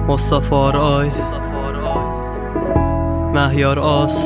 مصطفی آرای، مهیار آس.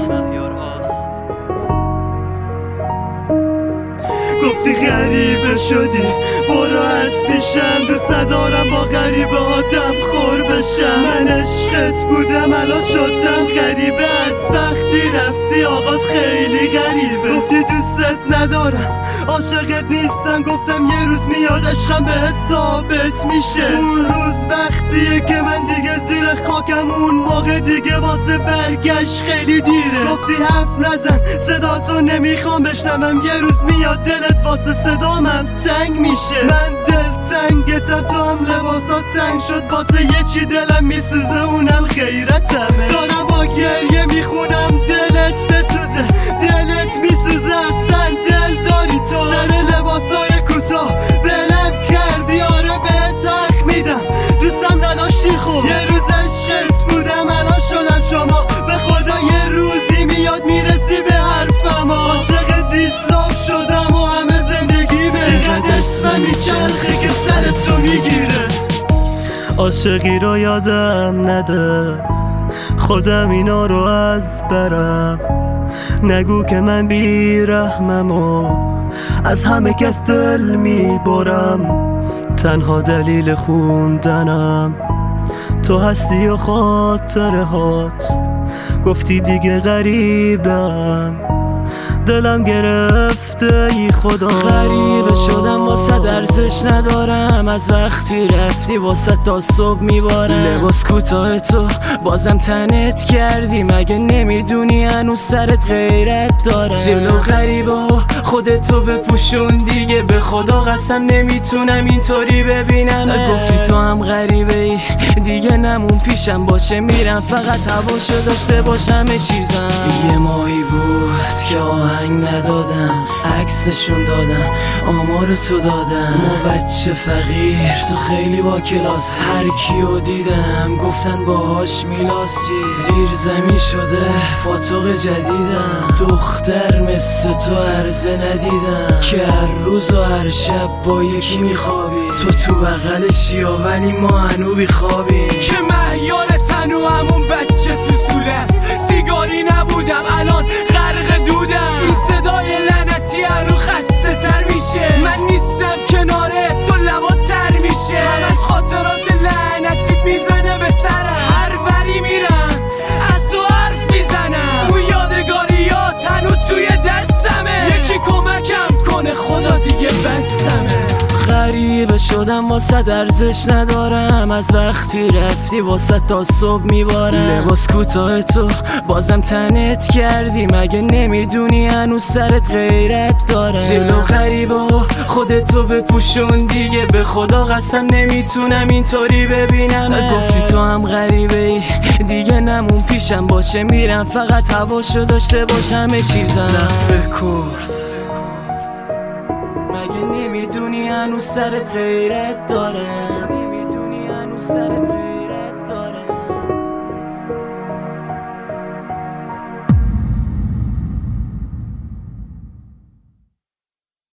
گفتی غریبه شدی برو از پیشم، دوست ندارم با غریبه آدم خور بشم. من عشقت بودم الان شدم غریبه، از وقتی رفتی آقات خیلی غریبه. گفتی دوستت ندارم عاشقت نیستم، گفتم یه روز میاد عشقم بهت ثابت میشه. اون روز وقتیه که من دیگه زیر خاکم، اون موقع دیگه واسه برگشت خیلی دیره. گفتی حرف نزن صداتو نمیخوام بشنوم، یه روز میاد دلت واسه صدامم تنگ میشه. من دل تنگتم تو هم لباسات تنگ شد، واسه یه چی دلم میسوزه اونم غیرتمه. دارم با گریه میخونم دلت بسوزه، دلت میسوزه اصلا دل داری تو. سر لباسای کوتاه ولم کردی، آره بهت حق میدم دوستم نداشتی. خوب یه روز عشقت بودم الان شدم شما، به خدا یه روزی میاد میرسی به حرفم. عاشق دیسلاف شدم و همه زندگیمه، اینقدر اسمم میچرخه که سرت تو میگیره. عاشقی رو یادم نده خودم اینا رو از برم، نگو که من بیرحمم و از همه کس دل میبرم. تنها دلیل خوندنم تو هستی و خاطره هات، گفتی دیگه غریبم دلم گرفته ای خدا. غریبه شدم واسه ارزش ندارم، از وقتی رفتی واسه تا صبح میبارم. لباس کوتاه تو بازم تنت کردی، مگه نمیدونی هنوز سرت غیرت داره. جلو غریبه خودتو بپوشون دیگه، به خدا قسم نمیتونم اینطوری ببینم. گفتی تو هم غریبه ای دیگه نمون پیشم، باشه میرم فقط هواشو داشته باشم چیزم. یه ماهی بود که آهنگ ندادم، عکسشون دادم آمار تو دادم. ما بچه فقیر تو خیلی با کلاس، هر کیو دیدم گفتن باهاش میلاسی. زیر زمین شده فاتوق جدیدم، دختر مثل تو عرضه ندیدم که هر روز و هر شب با یکی میخوابی. تو بغلشی ولی ما هنو بیخوابی، که مهیار تنو همون بچه سوسوله است. سیگاری نبودم الان غرق دودم، این صدای لعنتی رو خسته تر میشه. من نیستم کناره تو لبات تر میشه، همش خاطرات لعنتیت میزنه به سرم. هر وری میرم از تو حرف میزنم، اون یادگاریات هنو توی دستمه. یکی کمکم کنه خدا دیگه بسمه. غریبه شدم واسه ارزش ندارم، از وقتی رفتی واسه تا صبح میبارم. لباس کوتاه تو بازم تنت کردی، مگه نمیدونی هنوز سرت غیرت داره. جلو غریبه خودتو بپوشون دیگه، به خدا قسم نمیتونم اینطوری ببینم. گفتی تو هم غریبه ای دیگه نمون پیشم، باشه میرم فقط هواشو داشته باشم چیزم. بکن مگه نمیدونی هنوز سرت غیرت داره، نمیدونی هنوز سرت غیرت